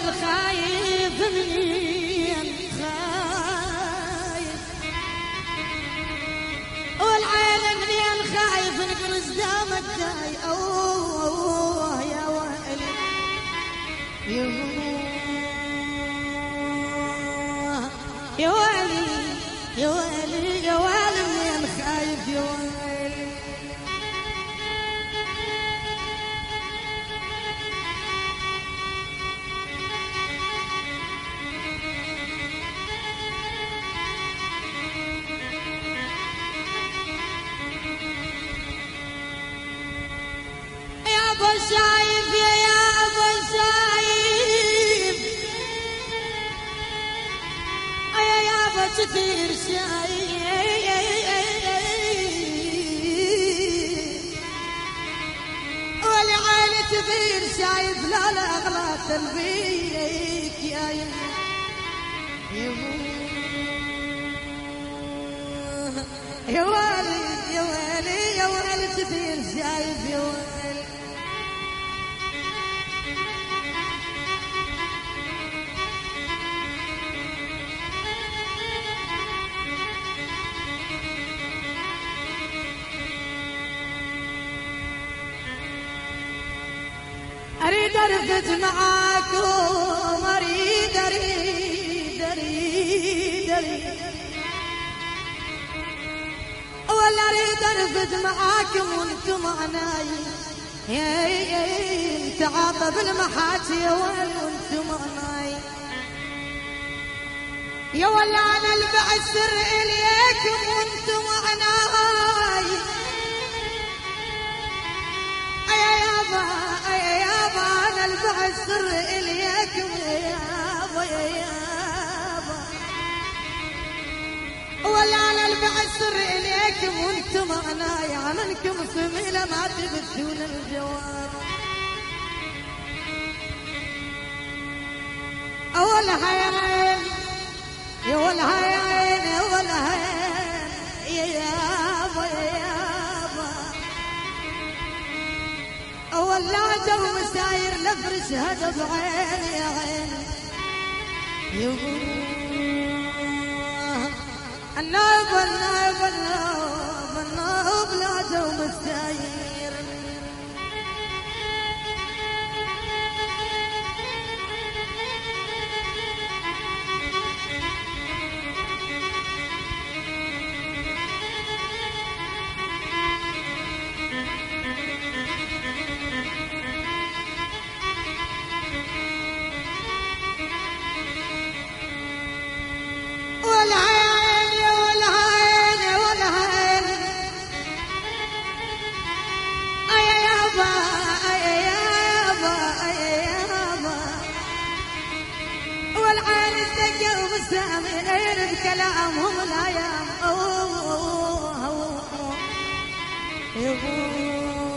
الخايف منين خايف، والعين منين خايف نقرز دام الداي. أوه يا ويلي يا ويلي يا ويلي يا ويلي منين خايف يا ويلي. شايف يا ابو شايف يا ابو كثير شايف، والعين كثير شايف لا لا غلط تنبيك يا يا والي يا والي يا والي كثير شايف يا والي. أريد أرفد معاكم أريد أريد أريد أريد ولا أريد أرفد معاكم وانتم عناي تعاطى بالمحاكي وانتم عناي يا ولا أنا البع السر إليكم وانتم عناي. يا يابا يا يابا أنا البع السر إليكم يا يابا يا يابا، ولا أنا البع السر إليكم وانتم عناي. عنكم سميلة ما تبثون الجواب. أولها يا عين يا ولها يا عين يا ولها يا يابا يا يابا، ولا جو مساير لفرش هدف عين يا عين. النوب النوب النوب النوب لا جو مساير. من كلامهم الأيام